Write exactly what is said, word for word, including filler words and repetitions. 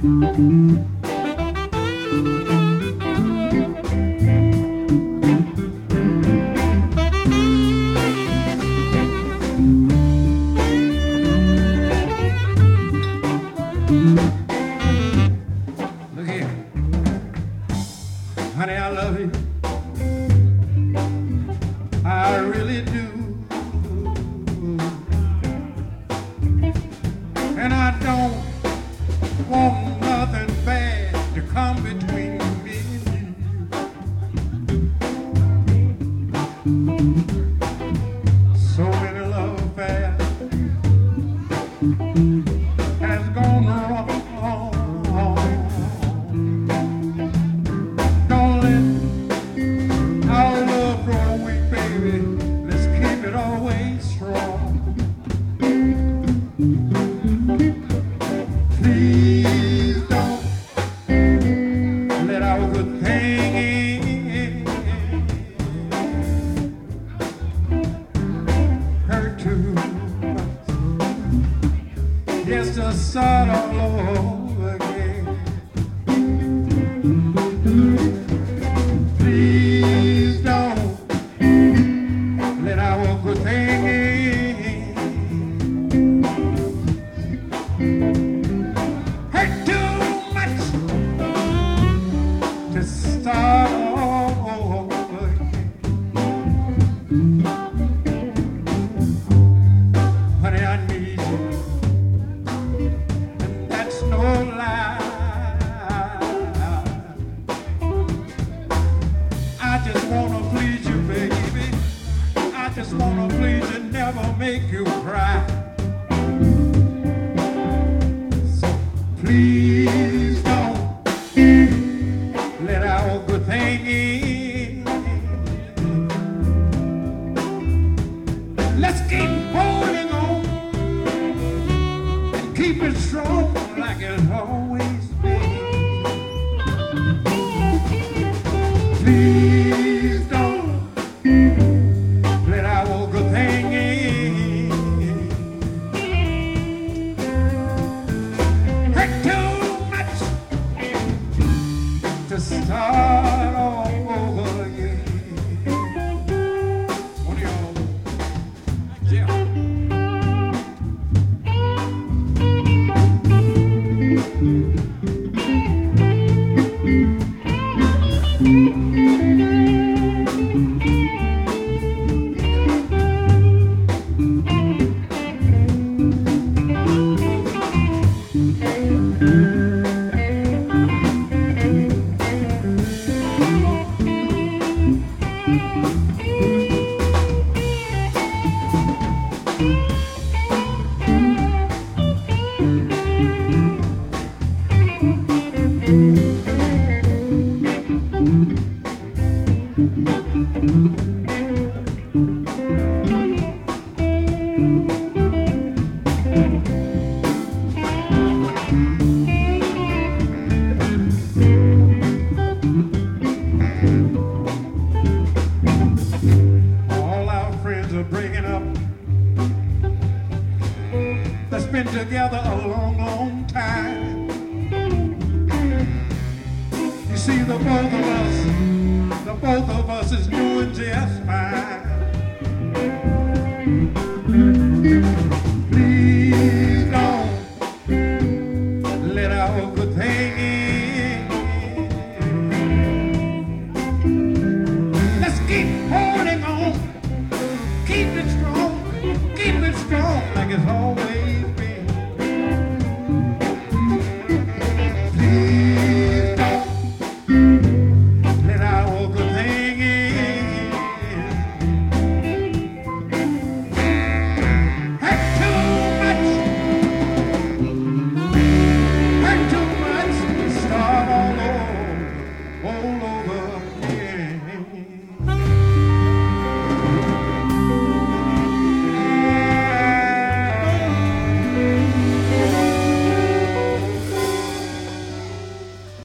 Look here, honey, I love you. I really do. And I don't want nothing bad to come between me and you. So many love affairs has gone wrong. Don't let our love grow weak, baby. Let's keep it always strong. Please don't let our good thing hurt too much. Just to start all over again. Please don't let our good thing hurt too much to start all over again. Honey, I need you, and that's no lie. I just wanna please you, baby. I just wanna please you, never make you cry. So please don't let our good thing in. Let's keep holding on and keep it strong like it's always been. Please don't let our good thing in. Hurt too much to start all over again. One of y'all, yeah. All our friends are breaking up. That's been together a long, long time. You see, the both of us, the both of us is doing just fine. Please don't let our good thing in. Let's keep holding on, keep it strong, keep it strong like it's always been. Please don't let our good thing in. Hurt too much, hurt too much to start all over, all over